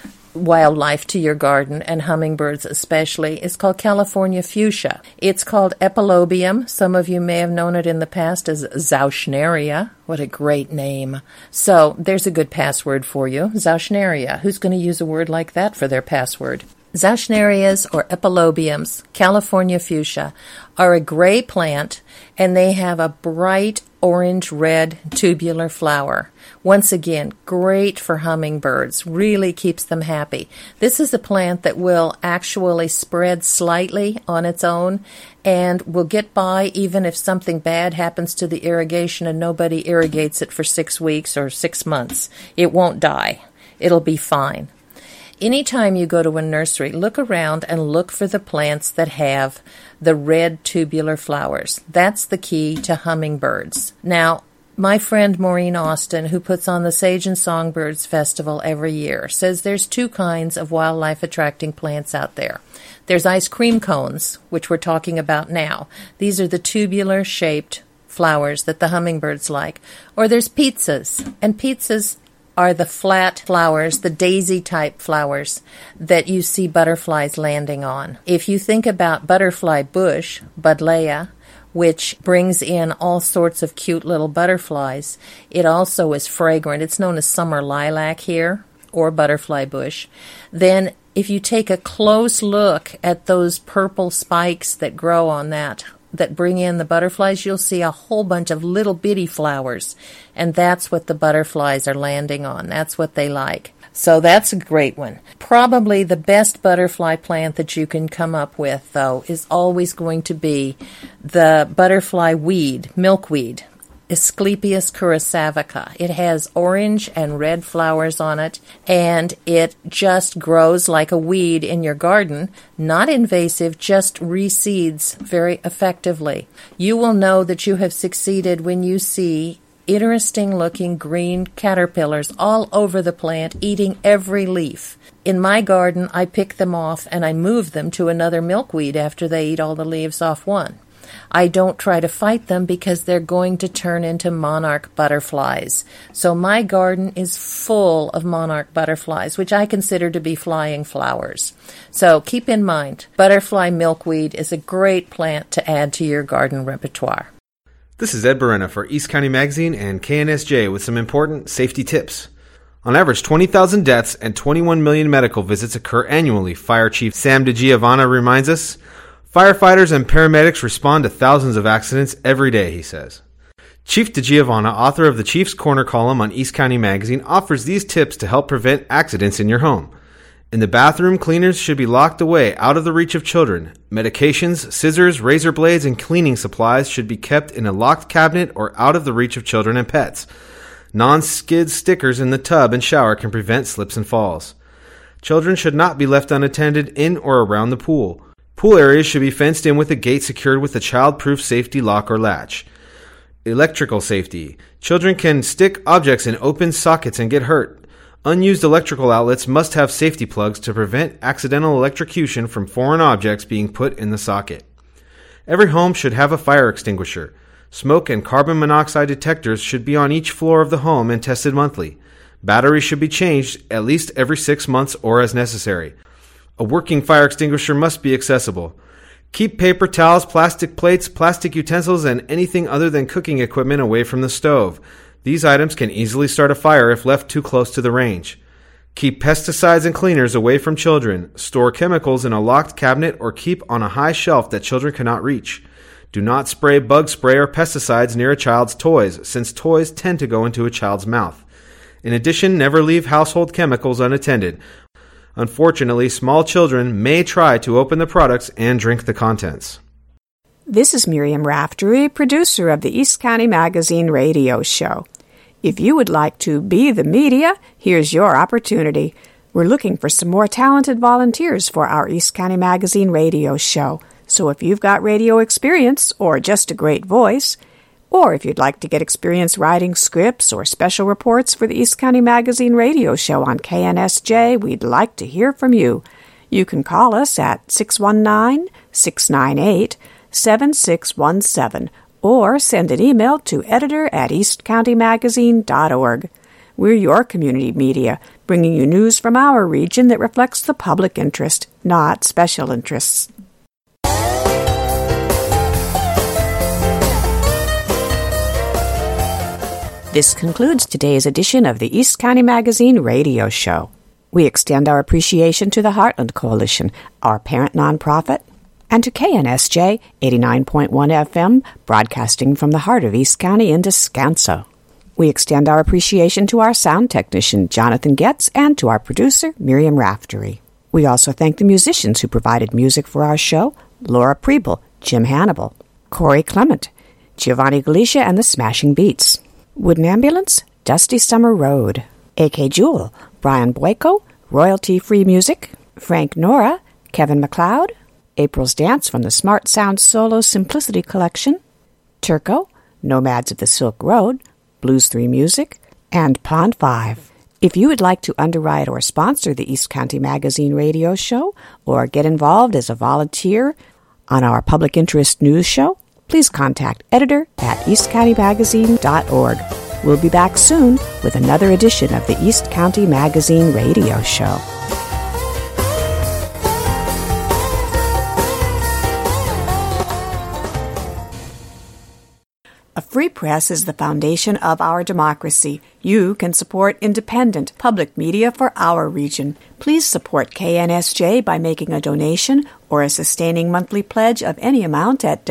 wildlife to your garden, and hummingbirds especially, is called California fuchsia. It's called epilobium. Some of you may have known it in the past as Zauschneria. What a great name. So there's a good password for you, Zauschneria. Who's going to use a word like that for their password? Zauschnerias, or epilobiums, California fuchsia, are a gray plant, and they have a bright orange-red tubular flower. Once again, great for hummingbirds, really keeps them happy. This is a plant that will actually spread slightly on its own and will get by even if something bad happens to the irrigation and nobody irrigates it for 6 weeks or 6 months. It won't die. It'll be fine. Anytime you go to a nursery, look around and look for the plants that have the red tubular flowers. That's the key to hummingbirds. Now, my friend Maureen Austin, who puts on the Sage and Songbirds Festival every year, says there's 2 kinds of wildlife-attracting plants out there. There's ice cream cones, which we're talking about now. These are the tubular-shaped flowers that the hummingbirds like. Or there's pizzas, and pizzas are the flat flowers, the daisy-type flowers that you see butterflies landing on. If you think about butterfly bush, Buddleia, which brings in all sorts of cute little butterflies, it also is fragrant. It's known as summer lilac here, or butterfly bush. Then if you take a close look at those purple spikes that grow on that bring in the butterflies, you'll see a whole bunch of little bitty flowers, and that's what the butterflies are landing on. That's what they like. So that's a great one. Probably the best butterfly plant that you can come up with, though, is always going to be the butterfly weed, milkweed, Asclepias curassavica. It has orange and red flowers on it, and it just grows like a weed in your garden. Not invasive, just reseeds very effectively. You will know that you have succeeded when you see interesting-looking green caterpillars all over the plant, eating every leaf. In my garden, I pick them off and I move them to another milkweed after they eat all the leaves off one. I don't try to fight them because they're going to turn into monarch butterflies. So my garden is full of monarch butterflies, which I consider to be flying flowers. So keep in mind, butterfly milkweed is a great plant to add to your garden repertoire. This is Ed Berena for East County Magazine and KNSJ with some important safety tips. On average, 20,000 deaths and 21 million medical visits occur annually, Fire Chief Sam DiGiovanna reminds us. Firefighters and paramedics respond to thousands of accidents every day, he says. Chief DiGiovanna, author of the Chief's Corner column on East County Magazine, offers these tips to help prevent accidents in your home. In the bathroom, cleaners should be locked away out of the reach of children. Medications, scissors, razor blades, and cleaning supplies should be kept in a locked cabinet or out of the reach of children and pets. Non-skid stickers in the tub and shower can prevent slips and falls. Children should not be left unattended in or around the pool. Pool areas should be fenced in with a gate secured with a child-proof safety lock or latch. Electrical safety. Children can stick objects in open sockets and get hurt. Unused electrical outlets must have safety plugs to prevent accidental electrocution from foreign objects being put in the socket. Every home should have a fire extinguisher. Smoke and carbon monoxide detectors should be on each floor of the home and tested monthly. Batteries should be changed at least every 6 months or as necessary. A working fire extinguisher must be accessible. Keep paper towels, plastic plates, plastic utensils, and anything other than cooking equipment away from the stove. These items can easily start a fire if left too close to the range. Keep pesticides and cleaners away from children. Store chemicals in a locked cabinet or keep on a high shelf that children cannot reach. Do not spray bug spray or pesticides near a child's toys, since toys tend to go into a child's mouth. In addition, never leave household chemicals unattended. Unfortunately, small children may try to open the products and drink the contents. This is Miriam Raftery, producer of the East County Magazine radio show. If you would like to be the media, here's your opportunity. We're looking for some more talented volunteers for our East County Magazine radio show. So if you've got radio experience or just a great voice, or if you'd like to get experience writing scripts or special reports for the East County Magazine radio show on KNSJ, we'd like to hear from you. You can call us at 619-698-7617 or send an email to editor@eastcountymagazine.org. We're your community media, bringing you news from our region that reflects the public interest, not special interests. This concludes today's edition of the East County Magazine radio show. We extend our appreciation to the Heartland Coalition, our parent nonprofit, and to KNSJ 89.1 FM, broadcasting from the heart of East County in Descanso. We extend our appreciation to our sound technician, Jonathan Getz, and to our producer, Miriam Raftery. We also thank the musicians who provided music for our show, Laura Preble, Jim Hannibal, Corey Clement, Giovanni Galicia and the Smashing Beats. Wooden Ambulance, Dusty Summer Road. A.K. Jewel, Brian Boyko, Royalty Free Music, Frank Nora, Kevin MacLeod, April's Dance from the Smart Sound Solo Simplicity Collection, Turco, Nomads of the Silk Road, Blues 3 Music, and Pond 5. If you would like to underwrite or sponsor the East County Magazine radio show or get involved as a volunteer on our public interest news show, please contact editor@eastcountymagazine.org. We'll be back soon with another edition of the East County Magazine radio show. A free press is the foundation of our democracy. You can support independent public media for our region. Please support KNSJ by making a donation or a sustaining monthly pledge of any amount at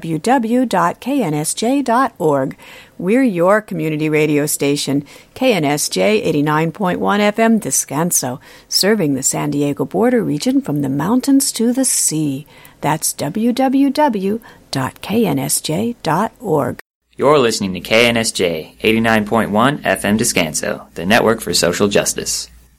www.knsj.org. We're your community radio station, KNSJ 89.1 FM Descanso, serving the San Diego border region from the mountains to the sea. That's www.knsj.org. You're listening to KNSJ 89.1 FM Descanso, the network for social justice.